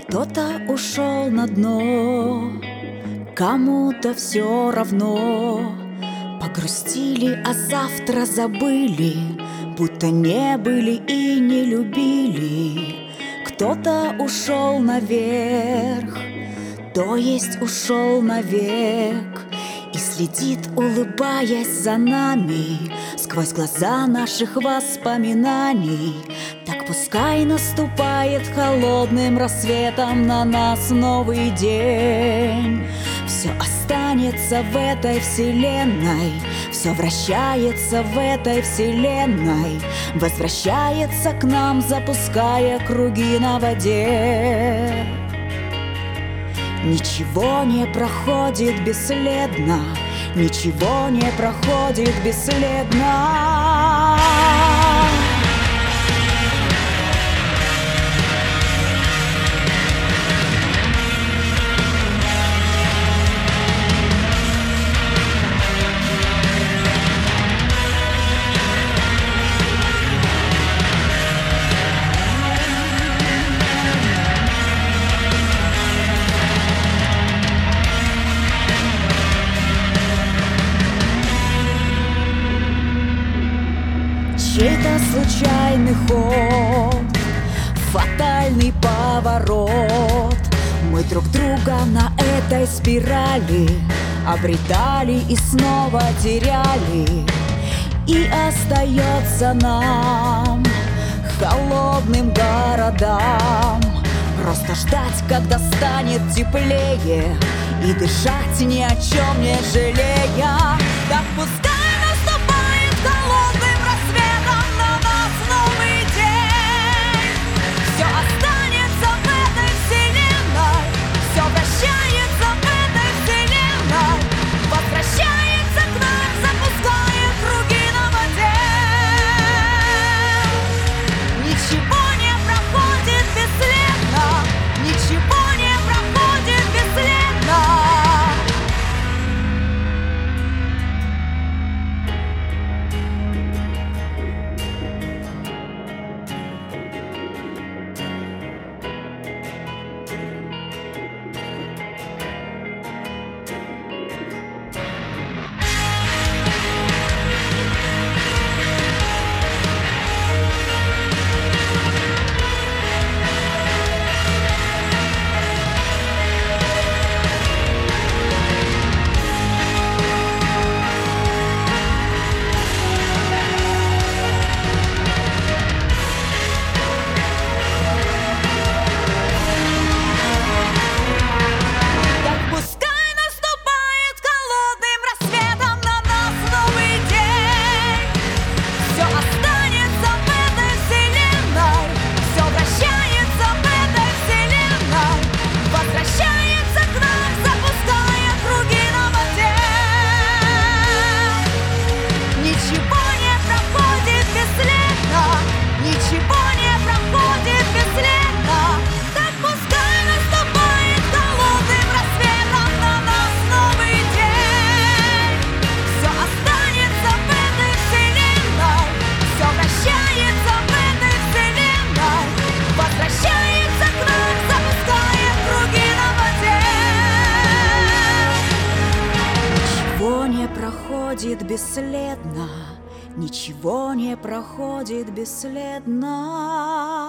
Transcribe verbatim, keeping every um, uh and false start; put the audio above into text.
Кто-то ушел на дно, кому-то все равно. Погрустили, а завтра забыли, будто не были и не любили. Кто-то ушел наверх, то есть ушел навек, и следит, улыбаясь за нами, сквозь глаза наших воспоминаний. Так пускай наступает холодным рассветом на нас новый день. Все останется в этой вселенной, все вращается в этой вселенной, возвращается к нам, запуская круги на воде. Ничего не проходит бесследно, ничего не проходит бесследно. Чей-то случайный ход, фатальный поворот. Мы друг друга на этой спирали обретали и снова теряли. И остается нам, холодным городам, просто ждать, когда станет теплее, и дышать ни о чем не жалея. Так пускай проходит бесследно, ничего не проходит бесследно.